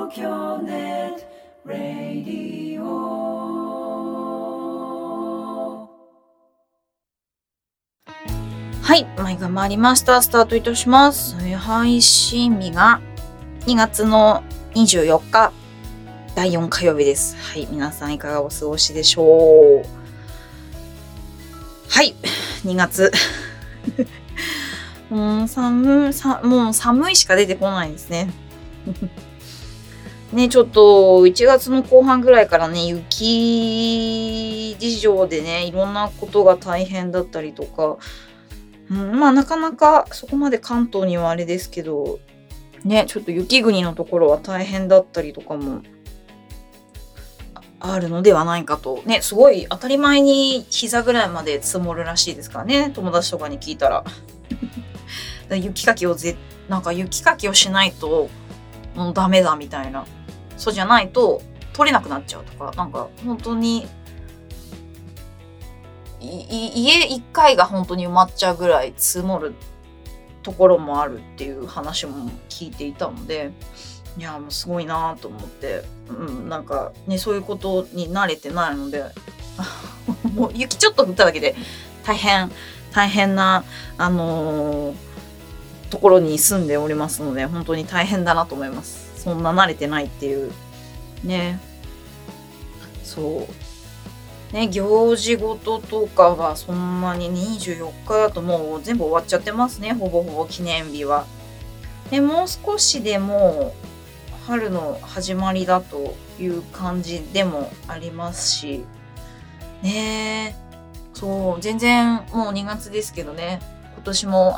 京ネットラディオ。はい、前が回りました。スタートいたします。配信日が2月の24日第4火曜日です。はい、皆さんいかがお過ごしでしょう。はい、2月もう寒いしか出てこないですねね、ちょっと1月の後半ぐらいからね、雪事情でね、いろんなことが大変だったりとか、まあなかなかそこまで関東にはあれですけどね、ちょっと雪国のところは大変だったりとかもあるのではないかとね、すごい当たり前に膝ぐらいまで積もるらしいですからね、友達とかに聞いたら雪かきをなんか雪かきをしないともうダメだみたいな、そうじゃないと取れなくなっちゃうとか、なんか本当に家1回が本当に埋まっちゃうぐらい積もるところもあるっていう話も聞いていたので、いやもうすごいなと思って、なんかね、そういうことに慣れてないのでもう雪ちょっと降っただけで大変なところに住んでおりますので、本当に大変だなと思います。そんな慣れてないっていうね。そうね、行事事とかがそんなに24日だともう全部終わっちゃってますね、ほぼほぼ記念日は。でもう少しでもう春の始まりだという感じでもありますしね。そう全然もう2月ですけどね、今年も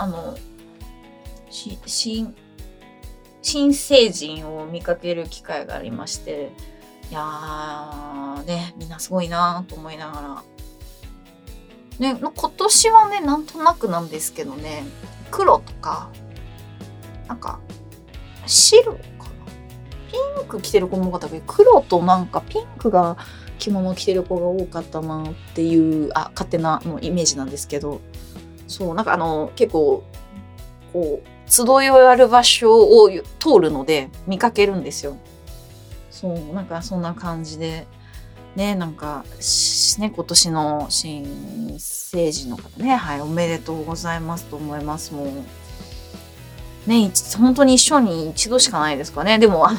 新成人を見かける機会がありまして、いやーね、みんなすごいなと思いながらね、今年はね、なんとなくなんですけどね、黒とかなんか白かな、ピンク着てる子も多かったけど、黒となんかピンクが着物を着てる子が多かったなっていう勝手なイメージなんですけど、そうなんか結構こう集いある場所を通るので見かけるんですよ。そうなんかそんな感じでね、なんかね、今年の新成人の方ね、はい、おめでとうございますと思います。もうね、本当に一生に一度しかないですかね。でも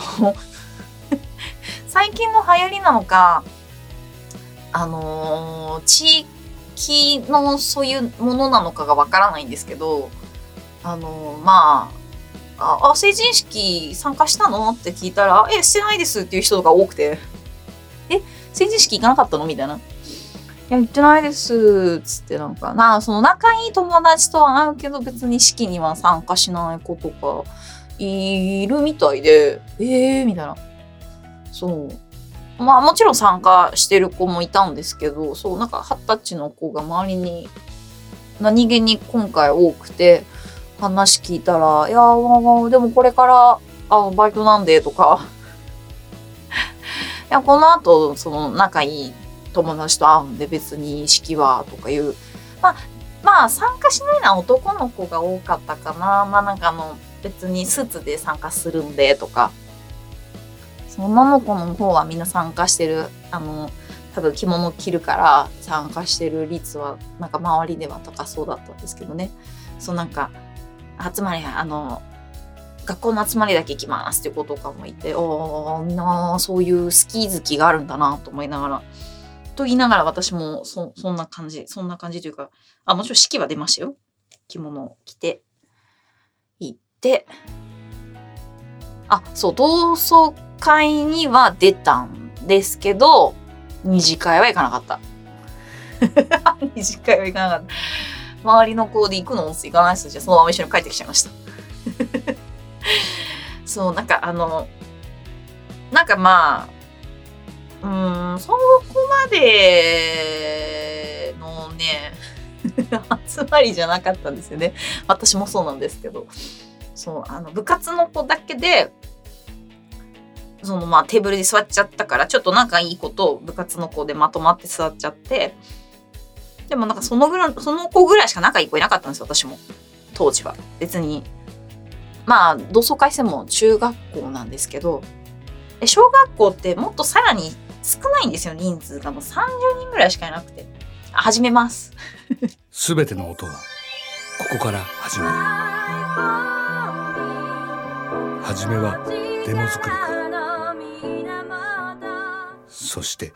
最近の流行りなのか地域のそういうものなのかがわからないんですけど、まあ成人式参加したのって聞いたら、してないですっていう人が多くて、成人式行かなかったのみたいな。いや、行ってないですつって、なんかその仲いい友達とは会うけど別に式には参加しない子とかいるみたいで、みたいな。そうまあもちろん参加してる子もいたんですけど、そうなんか20歳の子が周りに何気に今回多くて、話聞いたら、いやでもこれからバイトなんでとかいやこの後その仲いい友達と会うんで別に式はとかいう、まあ参加しないのは男の子が多かったかな。なんか別にスーツで参加するんでとか、女の子の方はみんな参加してる、多分着物着るから参加してる率はなんか周りでは高そうだったんですけどね。そうなんか集まり学校の集まりだけ行きますっていう子とかもいて、みんなそういう好き好きがあるんだなと思いながら、と言いながら私もそんな感じというか、もちろん式は出ましたよ。着物を着て行って、そう同窓会には出たんですけど、二次会は行かなかった二次会は行かなかった。周りの子で行くのも行かないです。じゃあそのまま一緒に帰ってきちゃいましたそうなんかなんかそこまでのね集まりじゃなかったんですよね。私もそうなんですけど、そう部活の子だけでテーブルに座っちゃったから、ちょっと仲いい子と部活の子でまとまって座っちゃって、でもなんかその子ぐらいしか仲いい子いなかったんですよ、私も当時は。別に同窓会生も中学校なんですけど、 小学校ってもっとさらに少ないんですよ。人数がもう30人ぐらいしかいなくて。始めます。 すべての音はここから始まる。はじめはデモ作りから、そして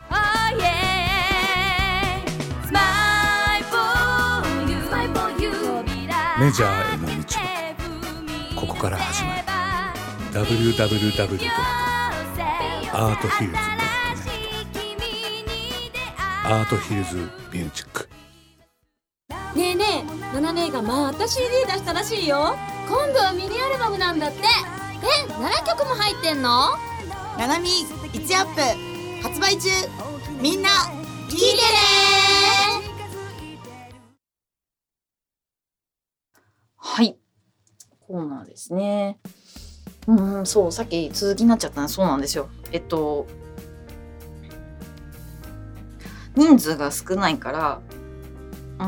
メジャーへの道はここから始まる。 www.arthhills.net アートヒルズミュージック。 ねえねえ、ナナ姉がまた CD 出したらしいよ。今度はミニアルバムなんだって。7曲も入ってんの？ ナナミ1アップ発売中。みんな聞いてね。 はい、コーナーですね。そう、さっき続きになっちゃったの。そうなんですよ。人数が少ないから、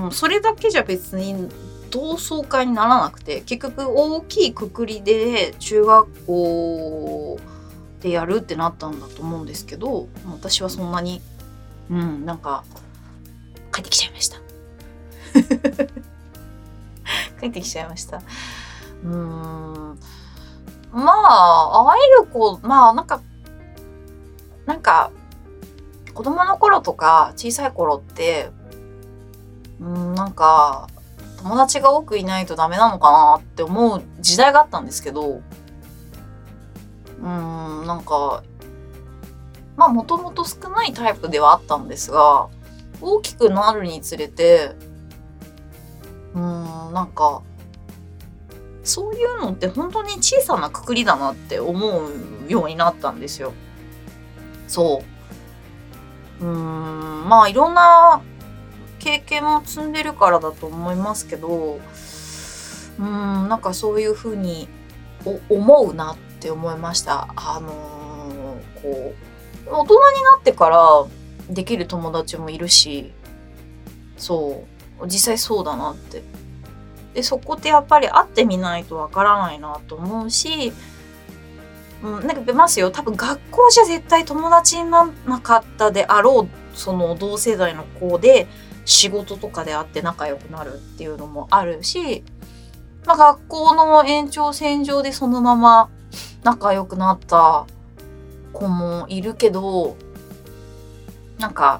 それだけじゃ別に同窓会にならなくて、結局大きいくくりで中学校でやるってなったんだと思うんですけど、私はそんなになんか帰ってきちゃいました。帰ってきちゃいました。まあ会える子、なんか子供の頃とか小さい頃ってなんか友達が多くいないとダメなのかなって思う時代があったんですけど、なんかもともと少ないタイプではあったんですが、大きくなるにつれてなんかそういうのって本当に小さな括りだなって思うようになったんですよ。そう。いろんな経験も積んでるからだと思いますけど、なんかそういうふうに思うなって思いました。大人になってからできる友達もいるし、そう実際そうだなって。でそこってやっぱり会ってみないとわからないなと思うし、なんか出ますよ。多分学校じゃ絶対友達にならなかったであろうその同世代の子で仕事とかで会って仲良くなるっていうのもあるし、学校の延長線上でそのまま仲良くなった子もいるけど、なんか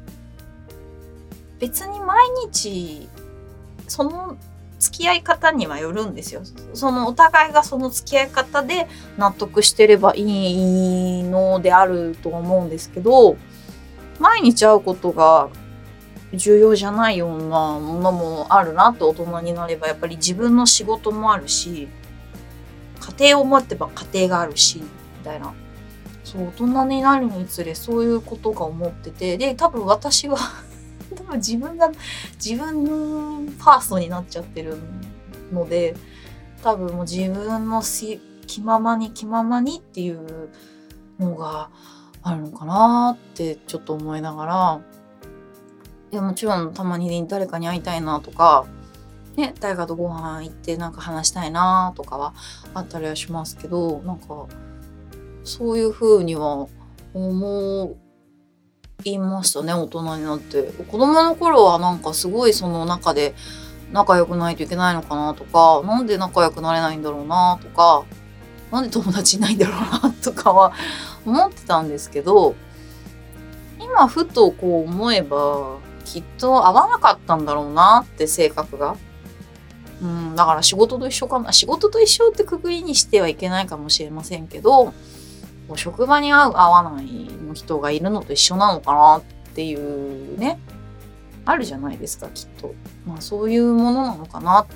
別に毎日その付き合い方にはよるんですよ。そのお互いがその付き合い方で納得してればいいのであると思うんですけど、毎日会うことが重要じゃないようなものもあるなって。大人になればやっぱり自分の仕事もあるし、家庭を持ってば家庭があるしみたいな。そう大人になるにつれそういうことが思ってて、で多分私は自分ファーストになっちゃってるので、多分もう自分の気ままにっていうのがあるのかなってちょっと思いながら、いやもちろんたまに誰かに会いたいなとかね、誰かとご飯行ってなんか話したいなとかはあったりはしますけど、なんかそういう風には思いましたね。大人になって。子供の頃はなんかすごいその中で仲良くないといけないのかなとか、なんで仲良くなれないんだろうなとか、なんで友達いないんだろうなとかは思ってたんですけど、今ふと思えばきっと合わなかったんだろうなって、性格が。だから仕事と一緒かな。仕事と一緒ってくくりにしてはいけないかもしれませんけど、職場に合わないの人がいるのと一緒なのかなっていうね、あるじゃないですか、きっと。そういうものなのかなって、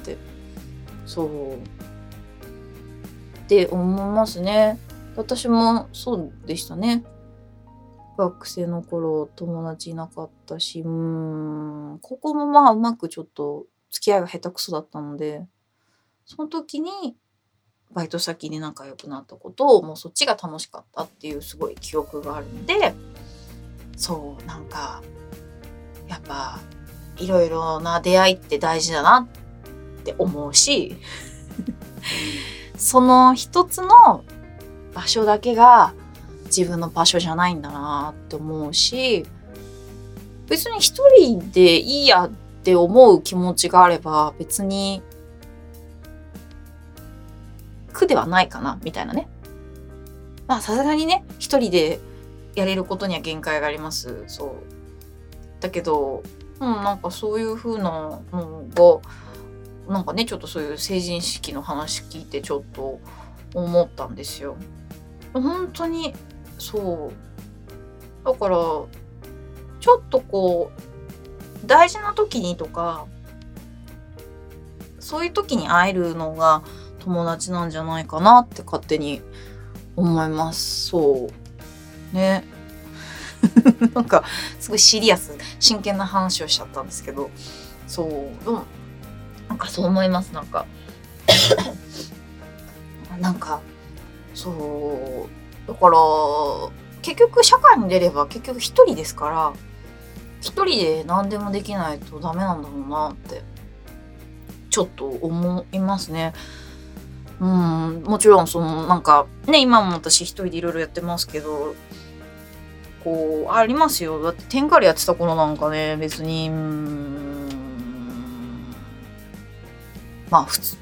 って思いますね。私もそうでしたね。学生の頃友達いなかったし、ここもうまくちょっと付き合いが下手くそだったので、その時にバイト先に仲良くなったことを、もうそっちが楽しかったっていうすごい記憶があるので、なんかやっぱいろいろな出会いって大事だなって思うしその一つの場所だけが自分の場所じゃないんだなって思うし、別に一人でいいやって思う気持ちがあれば別に苦ではないかなみたいなね。まあさすがにね一人でやれることには限界があります。そうだけど、なんかそういう風なのがなんかねちょっとそういう成人式の話聞いてちょっと思ったんですよ。本当にそうだからちょっとこう大事な時にとかそういう時に会えるのが友達なんじゃないかなって勝手に思います。そうねなんかすごいシリアス真剣な話をしちゃったんですけど、そうなんかそう思います。なんかなんかそうだから結局社会に出れば結局一人ですから、一人で何でもできないとダメなんだろうなってちょっと思いますね。もちろんそのなんかね今も私一人でいろいろやってますけど、こうありますよ。だってテンカリやってた頃なんかね別にまあ普通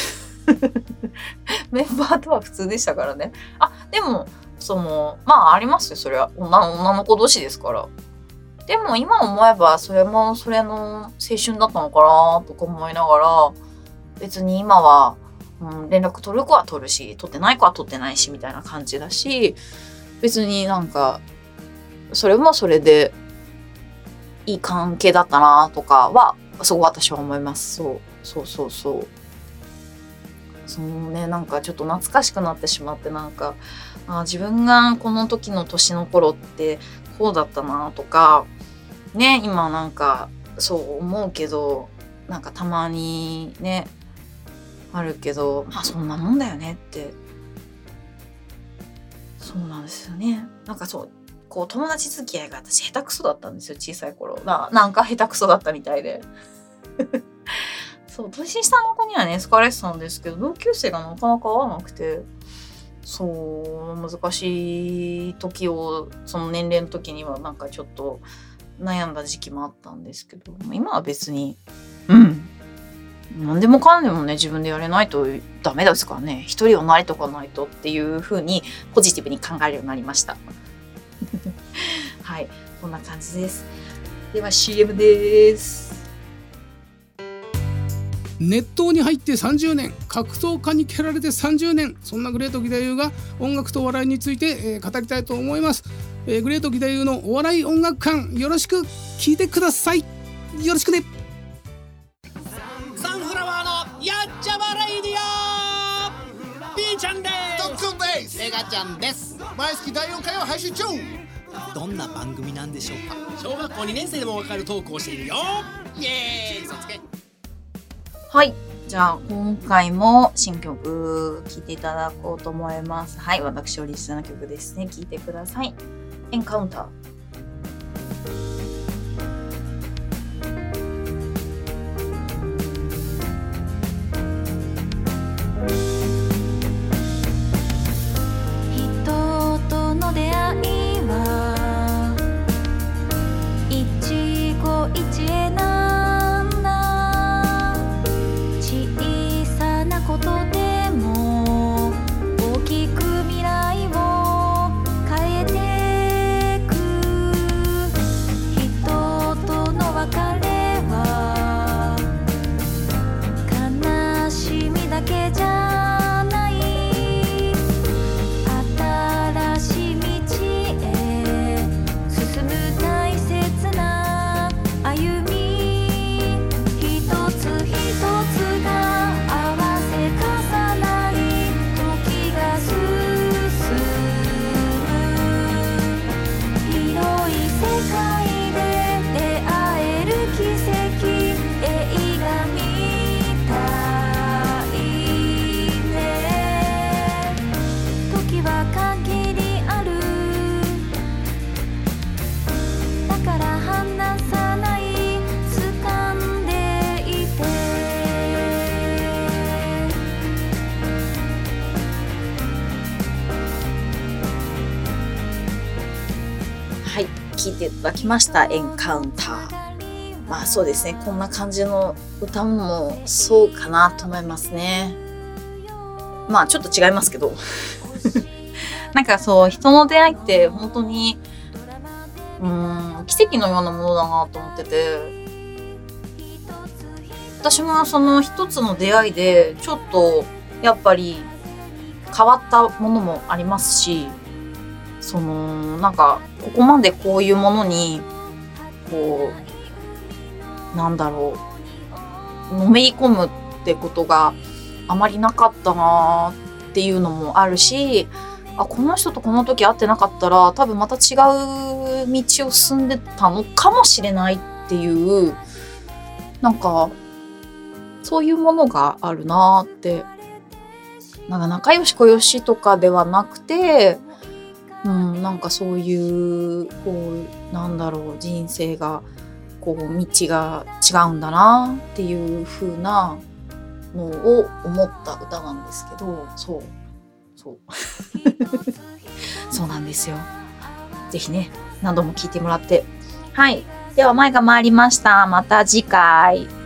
メンバーとは普通でしたからね。でもまあありますよ、それは女の子同士ですから。でも今思えばそれもそれの青春だったのかなとか思いながら、別に今は、連絡取る子は取るし取ってない子は取ってないしみたいな感じだし、別になんかそれもそれでいい関係だったなとかはすごい私は思います。そうね、なんかちょっと懐かしくなってしまって、なんか自分がこの時の年の頃ってこうだったなとかね、今なんかそう思うけど、なんかたまにねあるけど、まあそんなもんだよねって。そうなんですよね。なんかこう友達付き合いが私下手くそだったんですよ、小さい頃。なんか下手くそだったみたいでそう年下の子にはね好かれてたんですけど、同級生がなかなか合わなくて、難しい時をその年齢の時にはなんかちょっと悩んだ時期もあったんですけど、今は別に何でもかんでもね自分でやれないとダメですからね。一人は慣れとかないとっていう風にポジティブに考えるようになりましたはい、こんな感じです。では CM です。 熱湯に入って30年、格闘家に蹴られて30年、そんなグレート義太夫が音楽とお笑いについて、語りたいと思います。グレート義太夫のお笑い音楽館、よろしく聞いてください。よろしくね。 サンフラワーのやっちゃまレイディオ、ピーちゃんですトッツンです。 エガちゃんです。 毎月第4回を配信中。 どんな番組なんでしょうか。小学校2年生でもわかるトークをしているよ。イエーイ、嘘つけ。 はい、じゃあ今回も新曲聴いていただこうと思います。はい、私オリジナルの曲ですね。聴いてください。エンカウンター。 人との出会いは一期一会なんだ。小さなことでも大きく未来を変えてく。 はい、聴いていただきましたエンカウンター。まあそうですね、こんな感じの歌もそうかなと思いますね。まあちょっと違いますけどなんかそう、人の出会いって本当に奇跡のようなものだなと思ってて、私もその一つの出会いでちょっとやっぱり変わったものもありますし、そのなんかここまでこういうものにこうなんだろう、のめり込むってことがあまりなかったなっていうのもあるし、この人とこの時会ってなかったら多分また違う道を進んでたのかもしれないっていう、なんかそういうものがあるなって。なんか仲良し小良しとかではなくて、なんかそういうこうなんだろう、人生がこう道が違うんだなっていう風なのを思った歌なんですけど、そうそうなんですよ。ぜひね、何度も聴いてもらって。はい、では前が回りました。また次回。